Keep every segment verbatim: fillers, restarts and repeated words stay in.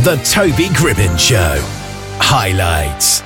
The Toby Gribbin Show. Highlights.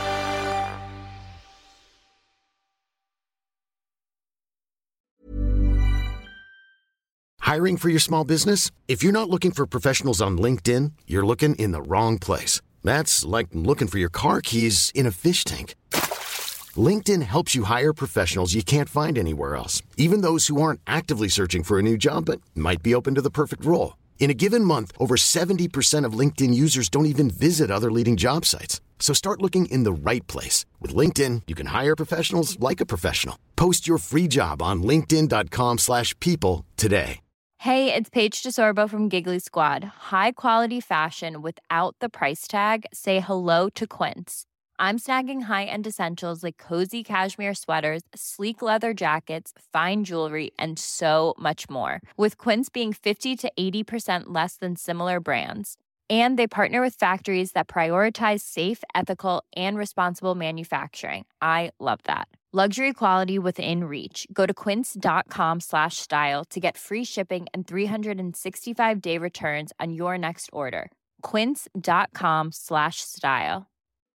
Hiring for your small business? If you're not looking for professionals on LinkedIn, you're looking in the wrong place. That's like looking for your car keys in a fish tank. LinkedIn helps you hire professionals you can't find anywhere else, even those who aren't actively searching for a new job but might be open to the perfect role. In a given month, over seventy percent of LinkedIn users don't even visit other leading job sites. So start looking in the right place. With LinkedIn, you can hire professionals like a professional. Post your free job on linkedin.com slash people today. Hey, it's Paige DeSorbo from Giggly Squad. High quality fashion without the price tag. Say hello to Quince. I'm snagging high-end essentials like cozy cashmere sweaters, sleek leather jackets, fine jewelry, and so much more. With Quince being fifty to eighty percent less than similar brands. And they partner with factories that prioritize safe, ethical, and responsible manufacturing. I love that. Luxury quality within reach. Go to quince.com slash style to get free shipping and three sixty-five day returns on your next order. Quince.com slash style.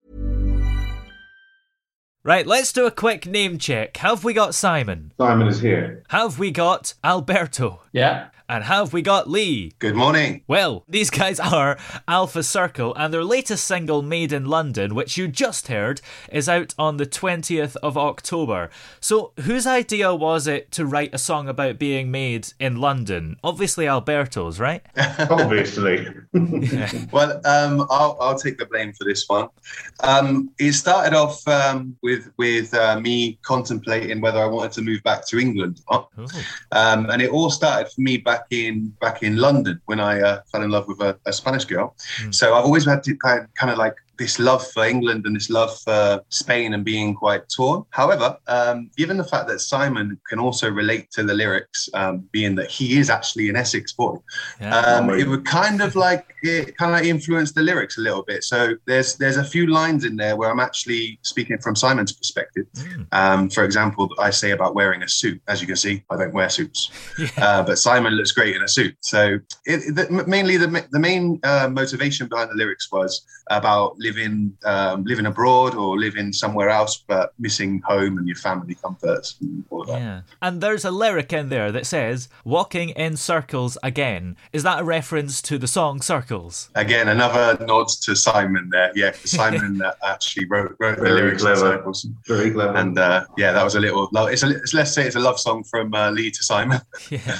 Right, let's do a quick name check. Have we got Simon? Simon is here. Have we got Alberto? Yeah. And have we got Lee? Good morning. Well, these guys are Alpha Circle, and their latest single, Made in London, which you just heard, is out on the twentieth of October. So, whose idea was it to write a song about being made in London? Obviously Alberto's, right? Obviously. Well, um, I'll, I'll take the blame for this one. Um, it started off um, with with uh, me contemplating whether I wanted to move back to England or not. Um, and it all started for me back in back in London when I uh, fell in love with a, a Spanish girl. Mm. So I've always had to kind of, kind of like this love for England and this love for Spain and being quite torn. However, um, given the fact that Simon can also relate to the lyrics, um, being that he is actually an Essex boy, yeah, um, it would kind of like it kind of influence the lyrics a little bit. So there's there's a few lines in there where I'm actually speaking from Simon's perspective. Mm. Um, for example, I say about wearing a suit. As you can see, I don't wear suits, yeah. uh, but Simon looks great in a suit. So it, the, mainly the the main uh, motivation behind the lyrics was about living um, living abroad or living somewhere else, but missing home and your family comforts and all of that. Yeah. And there's a lyric in there that says, walking in circles again. Is that a reference to the song Circles? Again, another nod to Simon there. Yeah, Simon uh, actually wrote, wrote the Very lyrics. Clever. Circles. Very clever. And uh, yeah, that was a little, it's a, let's say it's a love song from uh, Lee to Simon. Yeah.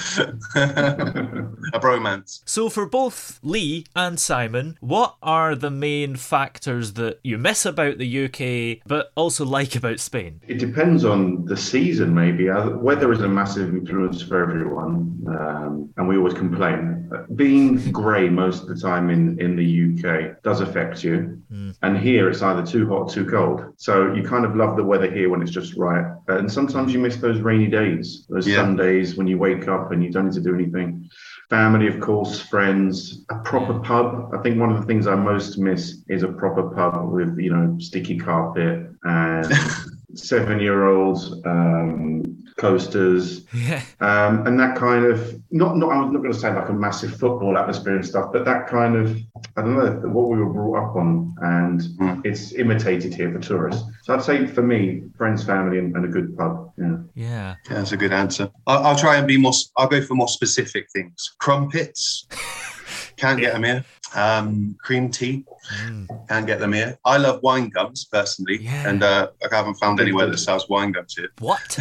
A bromance. So for both Lee and Simon, what are the main factors that you miss about the U K, but also like about Spain? It depends on the season, maybe. Uh, Weather is a massive influence for everyone, um, and we always complain. Being grey most of the time in, in the U K does affect you, mm. and here it's either too hot or too cold. So you kind of love the weather here when it's just right, and sometimes you miss those rainy days, those yeah. Sundays when you wake up and you don't need to do anything. Family, of course, friends, a proper yeah. pub. I think one of the things I most miss is a proper pub with, you know, sticky carpet and seven-year-olds, um, coasters, yeah. um, and that kind of, not, not, I'm not going to say like a massive football atmosphere and stuff, but that kind of, I don't know, what we were brought up on, and mm. it's imitated here for tourists. So I'd say for me, friends, family, and, and a good pub. Yeah. Yeah. Yeah, that's a good answer. I'll, I'll try and be more, I'll go for more specific things. Crumpets. Can't get them here. Um, cream tea. Mm. Can't get them here. I love wine gums personally, yeah. and uh, I haven't found anywhere that sells wine gums here. What?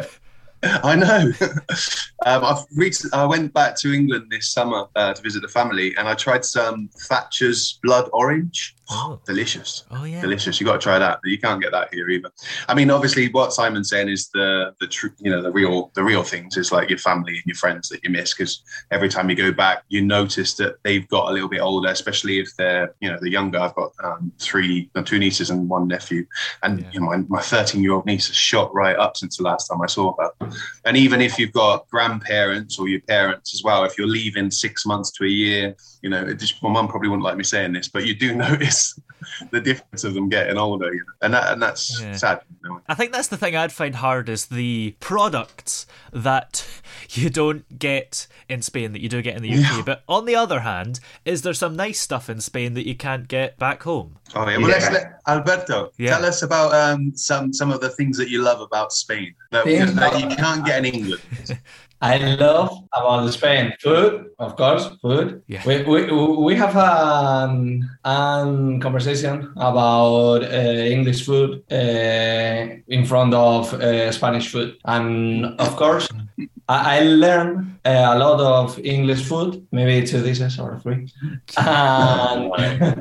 I know. um, I've reached, I went back to England this summer uh, to visit the family, and I tried some Thatcher's Blood Orange. Oh, delicious. Oh, yeah. Delicious. You got to try that. You can't get that here either. I mean, obviously what Simon's saying is the, the true, you know, the real, the real things is like your family and your friends that you miss, because every time you go back, you notice that they've got a little bit older, especially if they're, you know, the younger. I've got um, three, no, two nieces and one nephew. And, yeah. you know, my, my thirteen year old niece has shot right up since the last time I saw her. And even if you've got grandparents or your parents as well, if you're leaving six months to a year, you know, it just, my mum probably wouldn't like me saying this, but you do notice the difference of them getting older, you know? and that and that's Yeah. sad. You know? I think that's the thing I'd find hard is the products that you don't get in Spain that you do get in the U K. Yeah. But on the other hand, is there some nice stuff in Spain that you can't get back home? Oh yeah, well, Yeah. let's let Alberto Yeah. tell us about um, some some of the things that you love about Spain that, Things that you can't get in England. I love about Spain food, of course, food. Yeah. We, we we have an, an conversation about uh, English food uh, in front of uh, Spanish food, and of course, I, I learned uh, a lot of English food, maybe two dishes or three. And,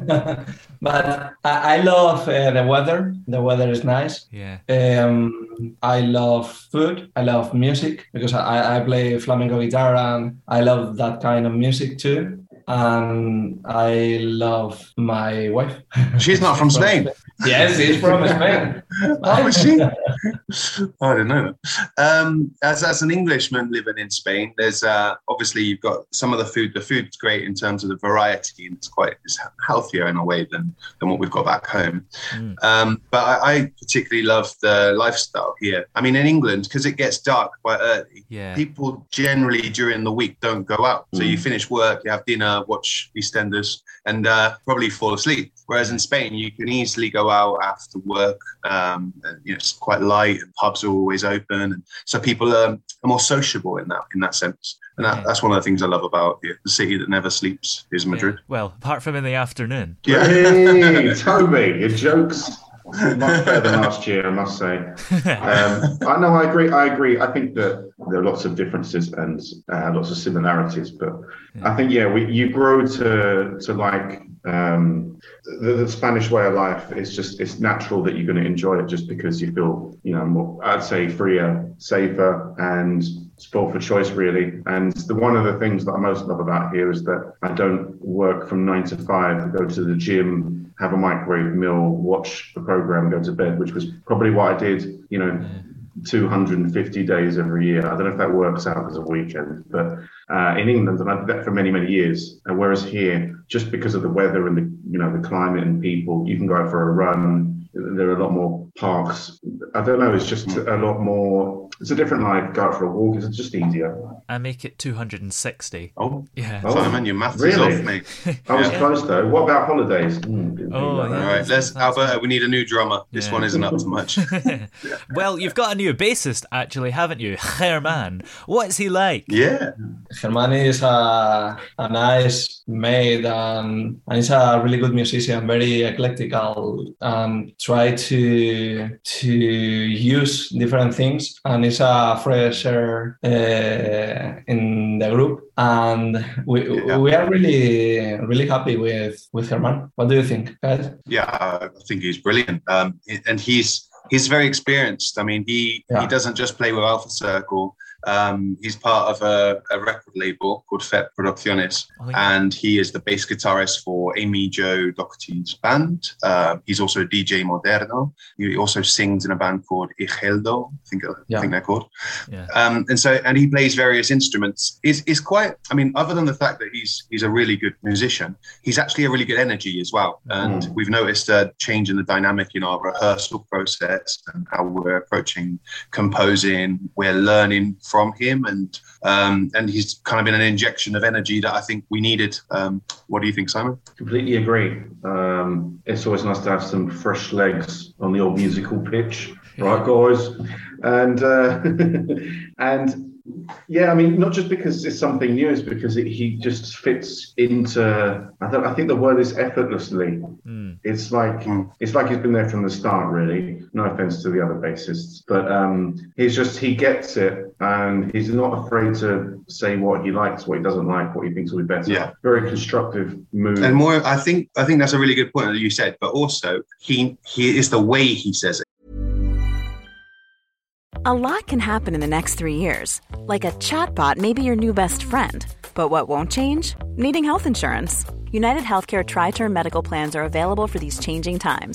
but I, I love uh, the weather. The weather is nice. Yeah. Um, I love food. I love music because I, I play flamenco guitar and I love that kind of music too. And I love my wife. She's not from Spain. Yes, she's from Spain. Oh, is she? Oh, I didn't know that. Um, as as an Englishman living in Spain, there's uh, obviously you've got some of the food. The food's great in terms of the variety, and it's quite it's healthier in a way than than what we've got back home. Mm. Um, but I, I particularly love the lifestyle here. I mean, in England, because it gets dark quite early. Yeah. People generally during the week don't go out. So Mm. you finish work, you have dinner, watch EastEnders, and uh, probably fall asleep. Whereas in Spain, you can easily go out after work. Um, and, you know, it's quite light, and pubs are always open, and so people are, are more sociable in that in that sense. And that, Yeah. that's one of the things I love about it. The city that never sleeps is Madrid. Yeah. Well, apart from in the afternoon. Yeah. Hey, Toby, your jokes much better than last year, I must say. Um, I know, I agree. I agree. I think that there are lots of differences and uh, lots of similarities, but I think yeah, we you grow to to like um, the, the Spanish way of life. It's just it's natural that you're going to enjoy it just because you feel you know more, I'd say freer, safer, and spoiled for choice really. And the one of the things that I most love about here is that I don't work from nine to five, go to the gym, have a microwave meal, watch the program, go to bed, which was probably what I did, you know, two hundred fifty days every year. I don't know if that works out as a weekend, but uh, in England, and I did that for many, many years. And whereas here, just because of the weather and the, you know, the climate and people, you can go out for a run. There are a lot more parks. I don't know. It's just a lot more. It's a different life. Go out for a walk. It's just easier. I make it two hundred sixty. Oh, Yeah. Oh. Simon, your maths Really? is off, mate. I was Yeah. close though. What about holidays? Mm, didn't think Oh, about that. yeah. All right, let's Alberto. We need a new drummer. This Yeah. one isn't up to much. Well, you've got a new bassist, actually, haven't you? Herman. What's he like? Yeah. Germán is a, a nice mate and, and he's a really good musician, very eclectical, and try to to use different things. And he's a fresh air uh, in the group. And we Yeah. we are really really happy with with Germán. What do you think, guys? Yeah, I think he's brilliant, um, and he's he's very experienced. I mean, he Yeah. he doesn't just play with Alpha Circle. Um, he's part of a, a record label called F E P Producciones, Oh, yeah. and he is the bass guitarist for Amy Jo Doherty's band. Uh, he's also a D J Moderno. He also sings in a band called Igeldo, I think, I Yeah. think they're called. Yeah. Um, and so, and he plays various instruments. Is is quite. I mean, other than the fact that he's he's a really good musician, he's actually a really good energy as well. And Mm. we've noticed a change in the dynamic in our rehearsal process and how we're approaching composing. We're learning from him, and um, and he's kind of been an injection of energy that I think we needed. Um, what do you think, Simon? Completely agree. Um, it's always nice to have some fresh legs on the old musical pitch, right, guys? And uh, and yeah, I mean, not just because it's something new, it's because it, he just fits into. I don't. I think the word is effortlessly. Mm. It's like Mm. it's like he's been there from the start. Really, no offense to the other bassists, but um, he's just he gets it, and he's not afraid to say what he likes, what he doesn't like, what he thinks will be better. Yeah. Very constructive move. And more, I think I think that's a really good point that you said. But also, he he is the way he says it. A lot can happen in the next three years. Like a chatbot may be your new best friend. But what won't change? Needing health insurance. United Healthcare Tri-Term Medical Plans are available for these changing times.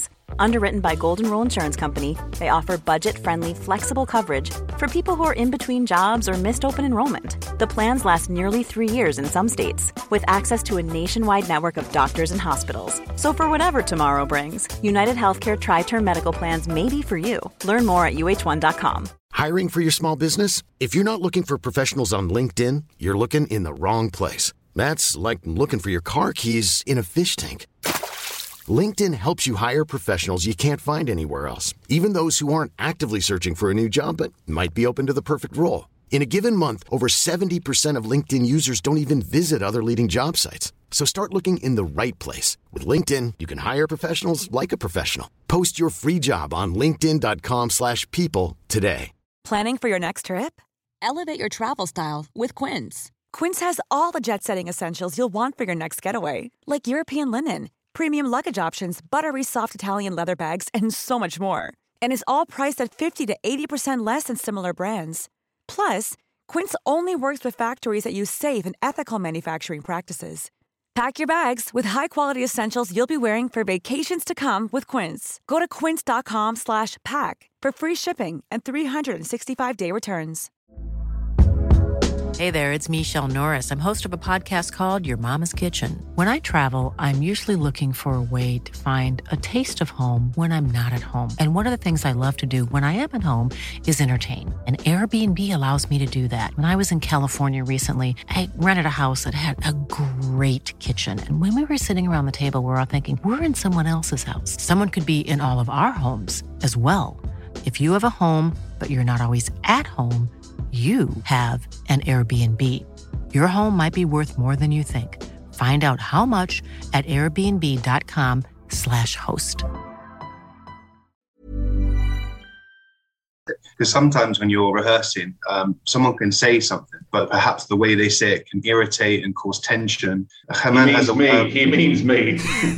Underwritten by Golden Rule Insurance Company, they offer budget-friendly, flexible coverage for people who are in between jobs or missed open enrollment. The plans last nearly three years in some states, with access to a nationwide network of doctors and hospitals. So for whatever tomorrow brings, United Healthcare Tri-Term Medical Plans may be for you. Learn more at U H one dot com. Hiring for your small business? If you're not looking for professionals on LinkedIn, you're looking in the wrong place. That's like looking for your car keys in a fish tank. LinkedIn helps you hire professionals you can't find anywhere else, even those who aren't actively searching for a new job but might be open to the perfect role. In a given month, over seventy percent of LinkedIn users don't even visit other leading job sites. So start looking in the right place. With LinkedIn, you can hire professionals like a professional. Post your free job on linkedin dot com slash people today. Planning for your next trip? Elevate your travel style with Quince. Quince has all the jet-setting essentials you'll want for your next getaway, like European linen, premium luggage options, buttery soft Italian leather bags, and so much more. And is all priced at fifty to eighty percent less than similar brands. Plus, Quince only works with factories that use safe and ethical manufacturing practices. Pack your bags with high-quality essentials you'll be wearing for vacations to come with Quince. Go to quince dot com slash pack for free shipping and three sixty-five day returns. Hey there, it's Michelle Norris. I'm host of a podcast called Your Mama's Kitchen. When I travel, I'm usually looking for a way to find a taste of home when I'm not at home. And one of the things I love to do when I am at home is entertain. And Airbnb allows me to do that. When I was in California recently, I rented a house that had a great kitchen. And when we were sitting around the table, we were all thinking, we're in someone else's house. Someone could be in all of our homes as well. If you have a home, but you're not always at home, you have an Airbnb. Your home might be worth more than you think. Find out how much at airbnb dot com slash host. Because sometimes when you're rehearsing, um, someone can say something, but perhaps the way they say it can irritate and cause tension. He means a, me. Um, he means me.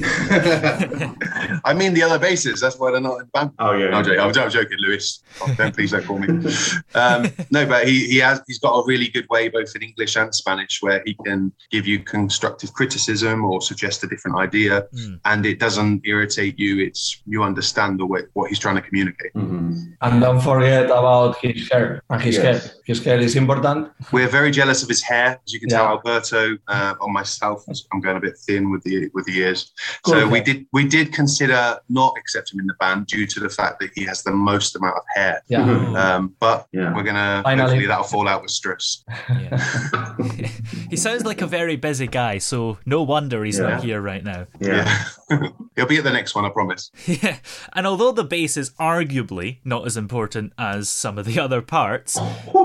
I mean the other bases. That's why they're not in band. Oh yeah. No, I'm, joking. I'm, I'm joking, Lewis. Oh, don't please don't call me. Um, no, but he he has he's got a really good way, both in English and Spanish, where he can give you constructive criticism or suggest a different idea, mm. and it doesn't irritate you. It's you understand the way what he's trying to communicate. Mm-hmm. And don't forget about his hair. And his yes. hair. His hair is important. We're very jealous of his hair, as you can yeah. tell. Alberto, uh, on myself, I'm going a bit thin with the with the ears. Good so hair. we did we did consider not accepting him in the band due to the fact that he has the most amount of hair. Yeah. Um, but yeah. we're gonna Finally. hopefully that'll fall out with stress. Yeah. He sounds like a very busy guy, so no wonder he's yeah. not here right now. Yeah. yeah. He'll be at the next one, I promise. Yeah. And although the bass is arguably not as important as some of the other parts,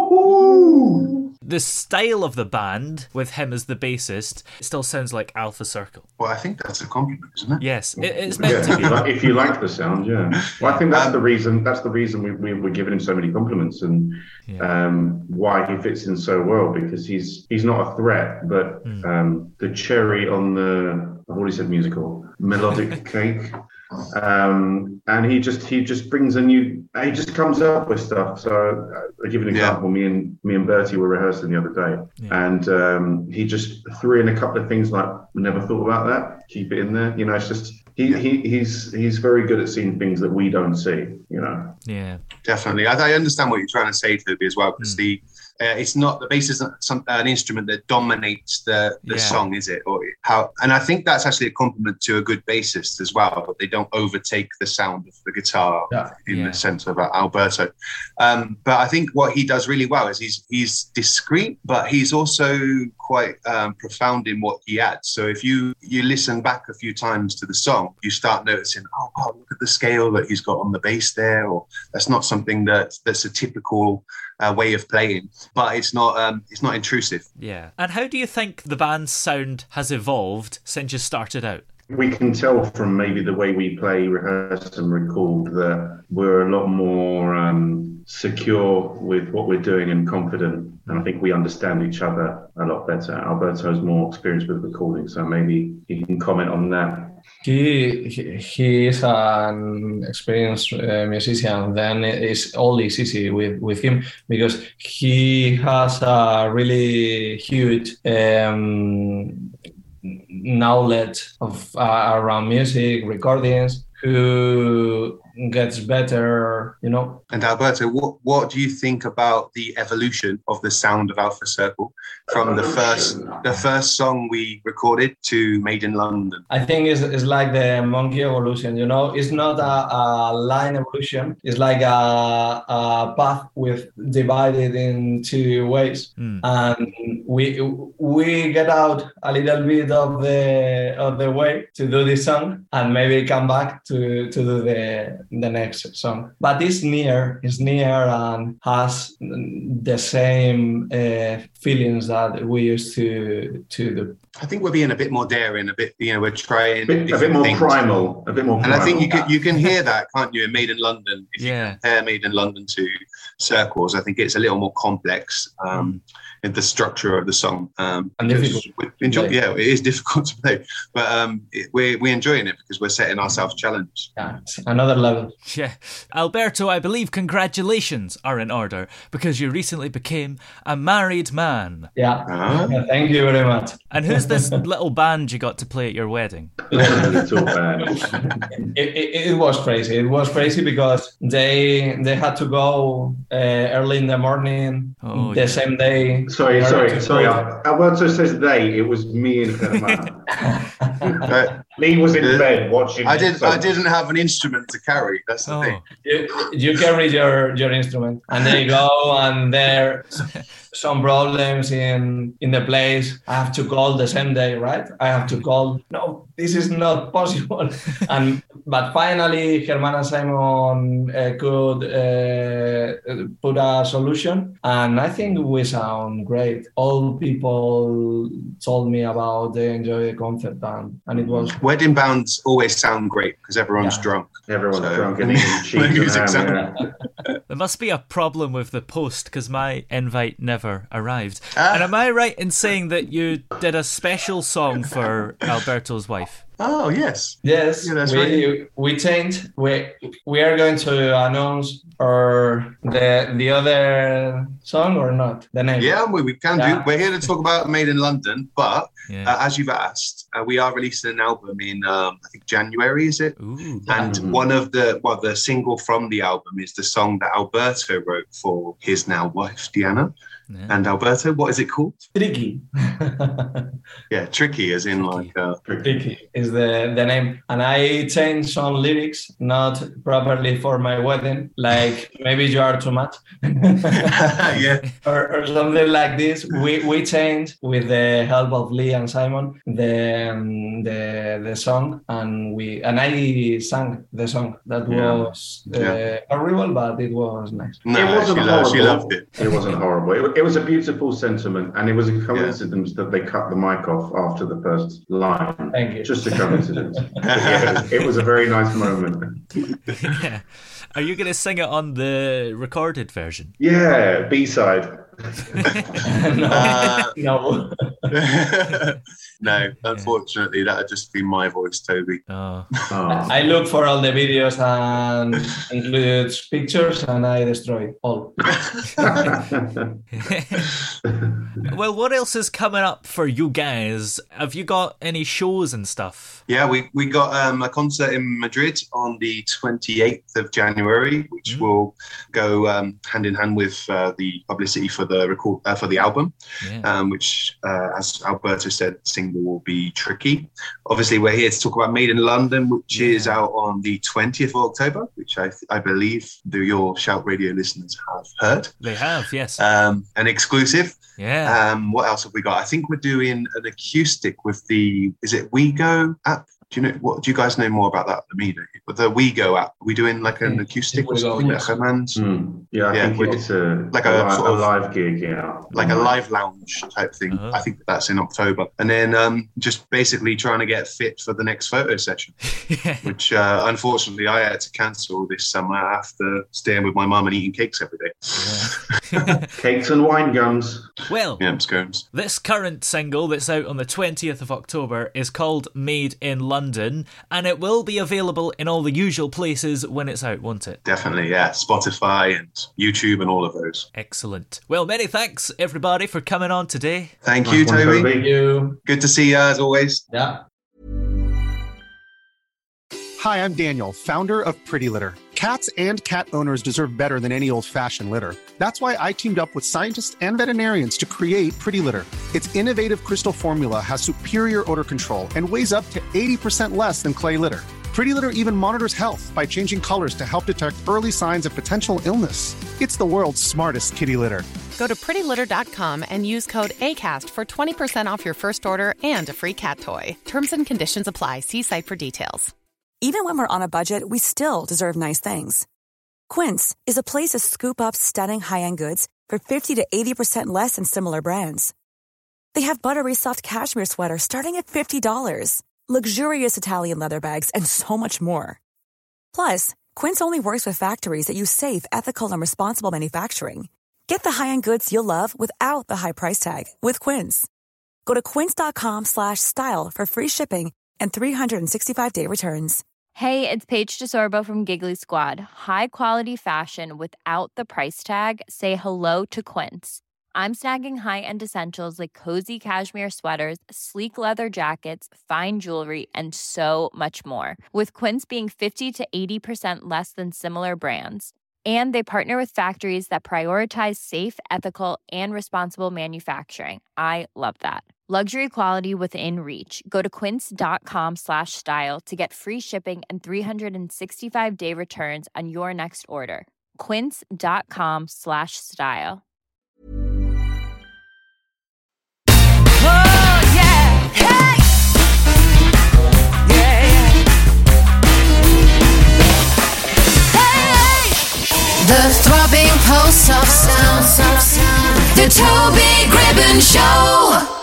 the style of the band, with him as the bassist, still sounds like Alpha Circle. Well, I think that's a compliment, isn't it? Yes, it, it's meant yeah, to be. If you, like, if you like the sound, yeah. Well, I think that's um, the reason. That's the reason we, we we're giving him so many compliments, and yeah. um, why he fits in so well, because he's he's not a threat, but mm. um, the cherry on the I've already said musical melodic cake. Um, and he just he just brings a new he just comes up with stuff. So uh, I'll give you an example. Yeah. Me and me and Bertie were rehearsing the other day, yeah. and um, he just threw in a couple of things like never thought about that. Keep it in there. You know, it's just he, he he's he's very good at seeing things that we don't see. You know. Yeah, definitely. I, I understand what you're trying to say, Toby, as well, because mm. the. Uh, it's not the bass isn't some, uh, an instrument that dominates the, the yeah. song, is it? Or how? And I think that's actually a compliment to a good bassist as well. But they don't overtake the sound of the guitar yeah. in yeah. the sense of uh, Alberto. Um, but I think what he does really well is he's he's discreet, but he's also quite um, profound in what he adds. So if you you listen back a few times to the song, you start noticing, oh God, look at the scale that he's got on the bass there, or that's not something that that's a typical. Uh, way of playing, but it's not um, it's not intrusive. Yeah. And how do you think the band's sound has evolved since you started out? We can tell from maybe the way we play, rehearse and record that we're a lot more um, secure with what we're doing and confident. And I think we understand each other a lot better. Alberto has more experience with recording, so maybe he can comment on that. He, he he is an experienced uh, musician. Then it's all is easy with, with him because he has a really huge um, knowledge of uh, around music recordings. who gets better, you know. And Alberto, what, what do you think about the evolution of the sound of Alpha Circle from the first the first song we recorded to Made in London? I think it's, it's like the monkey evolution, you know. It's not a, a line evolution. It's like a, a path with divided in two ways. Mm. And we we get out a little bit of the of the way to do this song and maybe come back to, to do the the next song. But it's near, it's near and has the same uh, feelings that we used to to do. I think we're being a bit more daring, a bit, you know, we're trying a bit, a bit more things. primal, a bit more. And primal. I think you can you can hear that, can't you? In Made in London, if Yeah. you compare Made in London to Circles, I think it's a little more complex um, mm. in the structure of the song. Um, and difficult. We enjoy, yeah, it is difficult to play, but um, it, we're we're enjoying it because we're setting ourselves challenges. Yeah, it's another level. Yeah. Alberto, I believe congratulations are in order because you recently became a married man. Yeah. Uh-huh. Yeah, thank you very much. And who's this little band you got to play at your wedding? Little band. It, it, it was crazy. It was crazy because they they had to go uh, early in the morning, oh, the yeah. same day. Sorry, sorry, sorry. Alberto says they. It was me and Germán. But Lee was in bed watching. I did. I didn't have an instrument to carry. That's the Oh. thing. You, you carry your, your instrument and they go and there some problems in in the place. I have to call the same day, right? I have to call. No, this is not possible. And but finally, Germán and Simon uh, could uh, put a solution, and I think we sound great. All people told me about they enjoy the concert, and, and it was. Wedding bands always sound great because everyone's Yeah. drunk. Everyone's So- drunk and eating cheese. Music and ham, sound- yeah. There must be a problem with the post because my invite never arrived. Ah. And am I right in saying that you did a special song for Alberto's wife? Oh yes. Yes, Yeah, that's we right. we changed. We we are going to announce or the the other song or not the name. Yeah, we, we can Yeah. do. We're here to talk about Made in London, but Yeah. uh, as you've asked, uh, we are releasing an album in um, I think January, is it? Ooh. And Mhm. one of the well, the single from the album is the song that Alberto wrote for his now wife Diana. Yeah. And Alberto, what is it called? Tricky. Yeah, tricky, as in Tricky. like. Uh, Tricky is the, the name. And I changed some lyrics, not properly for my wedding, like maybe you are too much. yeah. or, or something like this. We we changed with the help of Lee and Simon the um, the the song, and we and I sang the song. That Yeah. was uh, Yeah. horrible, but it was nice. No, It wasn't she, loved, she horrible. loved it. It wasn't horrible. It, it was a beautiful sentiment, and it was a coincidence that they cut the mic off after the first line. Thank you. Just a coincidence. it, was, it was a very nice moment. Yeah. Are you going to sing it on the recorded version? Yeah, B side. no, Uh, no. no, unfortunately, that would just be my voice, Toby. Oh. Oh. I look for all the videos and includes pictures, and I destroy all. Well, what else is coming up for you guys? Have you got any shows and stuff? Yeah, we, we got um, a concert in Madrid on the twenty-eighth of January, which Mm. will go um, hand in hand with uh, the publicity for the record uh, for the album, Yeah. um, which, uh, as Alberto said, the single will be Tricky. Obviously, we're here to talk about Made in London, which Yeah. is out on the twentieth of October, which I I believe the, your Shout Radio listeners have heard. They have, yes. Um, an exclusive. yeah. Um, what else have we got? I think we're doing an acoustic with the, is it WeGo app? Do you know what? Do you guys know more about that than me? With the WeGo app, are we doing like an Mm, acoustic or WeGo, something? yes. Like a man's, Hmm. Yeah, I Yeah, think we- it's a, like a, a li- sort a of- live gig, yeah. like a live lounge type thing. Oh. I think that's in October. And then um, just basically trying to get fit for the next photo session, Yeah. which uh, unfortunately I had to cancel this summer after staying with my mum and eating cakes every day. Yeah. Cakes and wine gums. Well, Yeah, scones. this current single that's out on the twentieth of October is called Made in London, and it will be available in all the usual places when it's out, won't it? Definitely, yeah. Spotify and YouTube and all of those. Excellent. Well, many thanks, everybody, for coming on today. Thank Nice you, one, Toby. Thank you. Good to see you as always. Yeah. Hi, I'm Daniel, founder of Pretty Litter. Cats and cat owners deserve better than any old-fashioned litter. That's why I teamed up with scientists and veterinarians to create Pretty Litter. Its innovative crystal formula has superior odor control and weighs up to eighty percent less than clay litter. Pretty Litter even monitors health by changing colors to help detect early signs of potential illness. It's the world's smartest kitty litter. Go to pretty litter dot com and use code ACAST for twenty percent off your first order and a free cat toy. Terms and conditions apply. See site for details. Even when we're on a budget, we still deserve nice things. Quince is a place to scoop up stunning high-end goods for fifty to eighty percent less than similar brands. They have buttery soft cashmere sweaters starting at fifty dollars, luxurious Italian leather bags, and so much more. Plus, Quince only works with factories that use safe, ethical, and responsible manufacturing. Get the high-end goods you'll love without the high price tag with Quince. Go to quince dot com slash style for free shipping and three sixty-five day returns. Hey, it's Paige DeSorbo from Giggly Squad. High quality fashion without the price tag. Say hello to Quince. I'm snagging high-end essentials like cozy cashmere sweaters, sleek leather jackets, fine jewelry, and so much more. With Quince being fifty to eighty percent less than similar brands. And they partner with factories that prioritize safe, ethical, and responsible manufacturing. I love that. Luxury quality within reach. Go to quince dot com slash style to get free shipping and three sixty-five day returns on your next order. quince dot com slash style. Oh, yeah. Hey! Yeah, yeah. Hey! The throbbing pulse of sound. The Toby Gribbon Show.